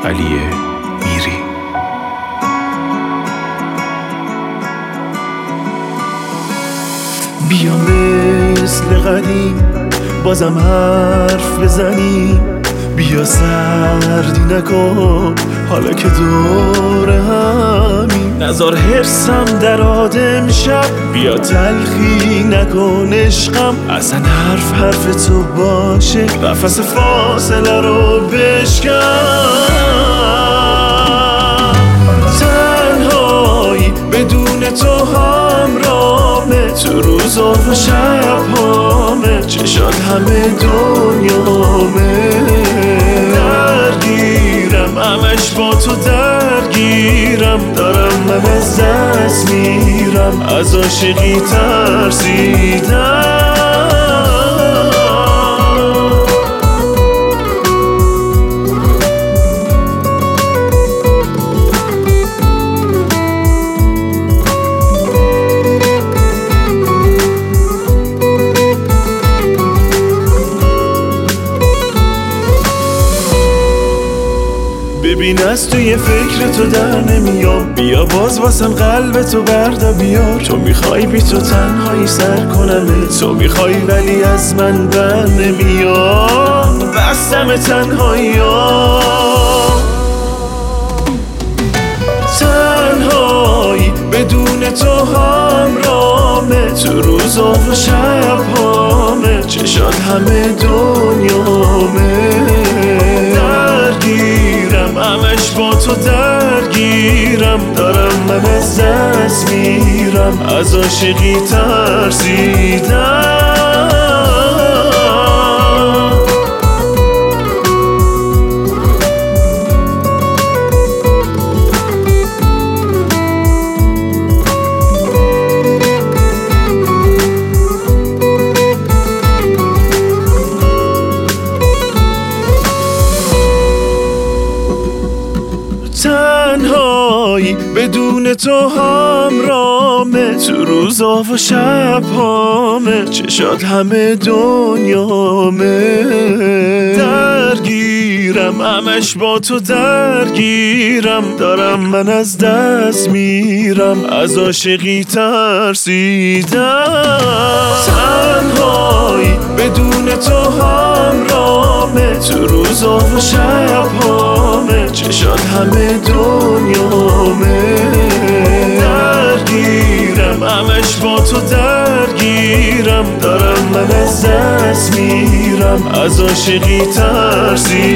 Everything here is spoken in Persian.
علی میری. بیا مثل قدیم بازم حرف بزنیم، بیا سردی نکن حالا که دور همیم، نذار حرسم در آدم شب، بیا تلخی نکن عشقم، اصلا حرف تو باشه قفس فاصله رو بشکن. تنهایی بدون تو همراهمه، تو روزا و شبهامه، چشات همه دنیامه، درگیرم همش با تو درگیرم، دارم من از دست میرم، از عاشقی ترسیدم. ببین از توی فکر تو در نمیام، بیا باز واسم قلب تو بردا بیار، تو میخوای بی تو تنهایی سر کنم، تو میخوای ولی از من بر نمیام، بستم تنهایی ها. تنهایی بدون تو همراهمه، تو روزا و شبهامه، چشات همه دنیامه، درگیرم همش با تو درگیرم، دارم من از دست میرم، از عاشقی ترسیدم. تنهایی بدون تو همراهمه، تو روزا و شبهامه، چشات همه دنیامه، درگیرم همش با تو درگیرم، دارم من از دست میرم، از عاشقی ترسیدم. تنهایی بدون تو همراهمه، تو روزا و شبهامه، چشات همه دنیامه، درگیرم همش با تو درگیرم، دارم من از دست میرم، از عاشقی ترسیدم.